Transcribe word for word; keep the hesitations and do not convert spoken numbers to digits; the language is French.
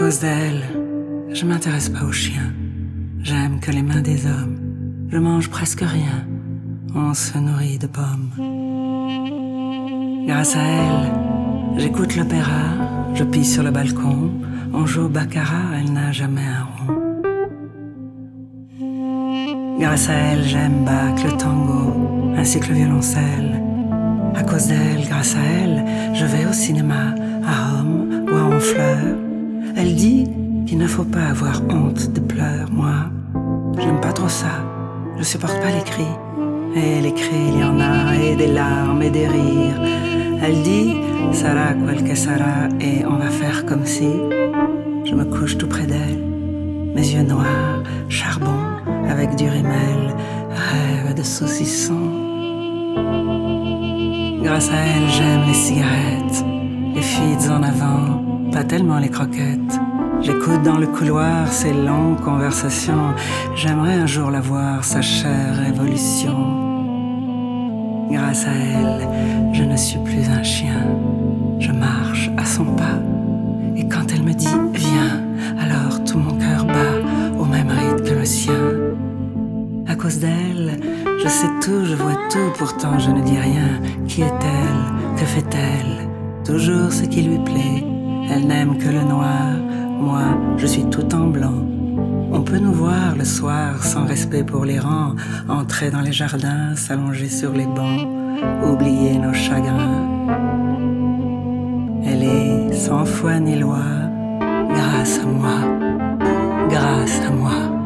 cause d'elle, je m'intéresse pas aux chiens. J'aime que les mains des hommes. Je mange presque rien. On se nourrit de pommes. Grâce à elle, j'écoute l'opéra, je pisse sur le balcon. On joue au baccarat, elle n'a jamais un rond. Grâce à elle, j'aime Bach, le tango, ainsi que le violoncelle. À cause d'elle, grâce à elle, je vais au cinéma, à Rome ou à Honfleur. Elle dit qu'il ne faut pas avoir honte de pleurs. Moi, j'aime pas trop ça, je supporte pas les cris. Et les cris, il y en a, et des larmes et des rires. Elle dit, Sarà quel che sarà, et on va faire comme si. Je me couche tout près d'elle, mes yeux noirs, charbon, avec du rimel, rêve de saucisson. Grâce à elle, j'aime les cigarettes, les feeds en avant, pas tellement les croquettes. J'écoute dans le couloir ces longues conversations. J'aimerais un jour la voir, sa chère révolution. Grâce à elle, je ne suis plus un chien. Je marche à son pas. Et quand elle me dit « Viens », alors tout mon cœur bat au même rythme que le sien. À cause d'elle, je sais tout, je vois tout, pourtant je ne dis rien. Qui est-elle? Que fait-elle? Toujours ce qui lui plaît. Elle n'aime que le noir. Moi, je suis tout en blanc. On peut nous voir le soir sans respect pour les rangs, entrer dans les jardins, s'allonger sur les bancs, oublier nos chagrins. Elle est sans foi ni loi, grâce à moi, grâce à moi.